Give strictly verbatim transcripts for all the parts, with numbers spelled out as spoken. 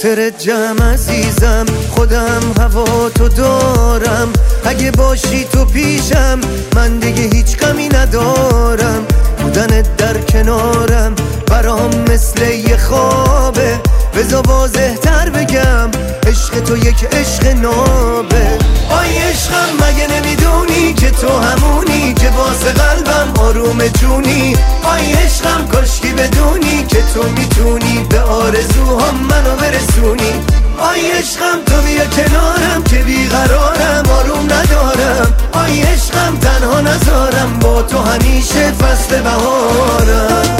خاطر جمع عزیزم، خودم هوا تو دارم، اگه باشی تو پیشم من دیگه هیچ غمی ندارم. بودنت در کنارم برام مثل یه خوابه، بذار واضح تر بگم عشق تو یک عشق نابه. آی عشقم مگه نمیدونی که تو همونی که واسه قلبم آروم جونی؟ آی عشقم کاشکی بدونی که تو میتونی به آرزوهام منو برسونی. آی عشقم تو بیا کنارم که بیقرارم، آروم ندارم. آی عشقم تنها نذارم، با تو همیشه فصل بهارم.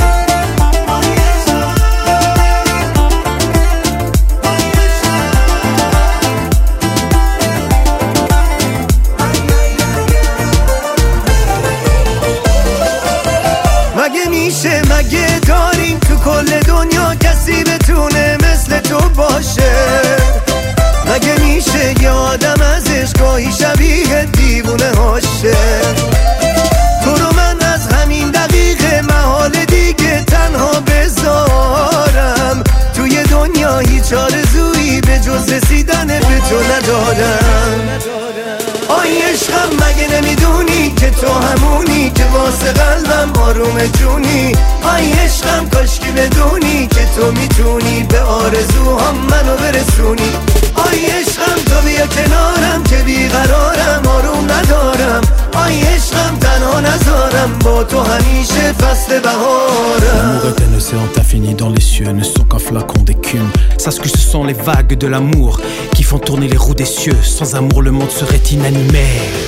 مگه میشه، مگه داریم تو کل دنیا کسی بتونه مثل تو باشه؟ مگه میشه یه آدم ازش گاهی شبیه دیوونه هاشه؟ تو رو من از همین دقیقه محال دیگه تنها بذارم، توی دنیا هیچ آرزویی به جز رسیدن به تو ندارم. آی عشقم مگه نمیدونی که تو همونی که واسه قلبم آروم جونی؟ آی عشقم کاشکی بدونی که تو میتونی به آرزوهام منو برسونی. آی عشقم تو بیا کنارم که بیقرارم، آروم ندارم. آی عشقم تنها نذارم، با تو همیشه فصل بهارم. L'amour est un océan infini dans les cieux, ne sont qu'un flacon d'écume. Sache que ce sont les vagues de l'amour qui font tourner les roues des cieux. Sans amour le monde serait inanimé.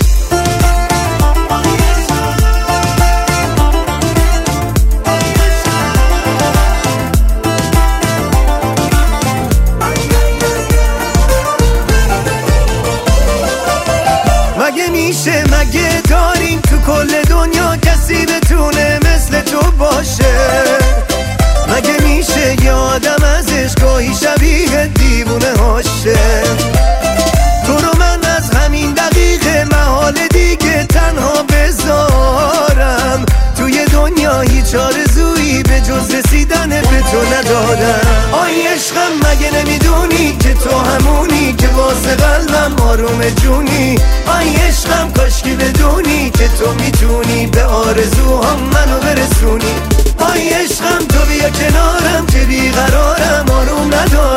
مگه میشه، مگه داریم تو کل دنیا کسی بتونه مثل تو باشه؟ مگه میشه یه آدم ازش گاهی شبیه دیوونه هاشه؟ تو رو من از همین دقیقه محال دیگه تنها بذارم، توی دنیا هیچ آرزویی به جز رسیدن به تو ندارم. آی عشقم مگه نمیدونی که تو همونی که واسه قلبم آروم جونی؟ آی عشقم کاشکی بدونی که تو میتونی به آرزوهام منو برسونی. آی عشقم تو بیا کنارم که بیقرارم، آروم ندارم.